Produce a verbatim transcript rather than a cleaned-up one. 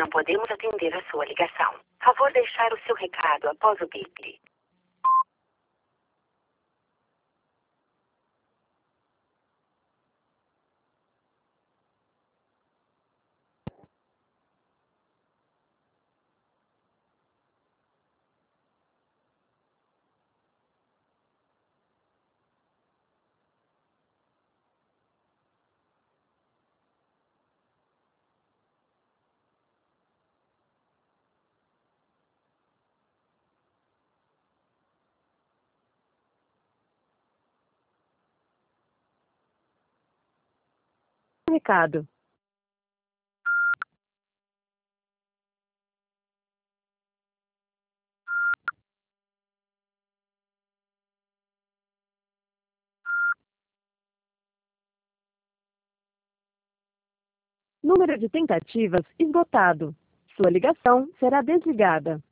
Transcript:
não podemos atender a sua ligação. Favor deixar o seu recado após o bip. Recado. Número de tentativas esgotado. Sua ligação será desligada.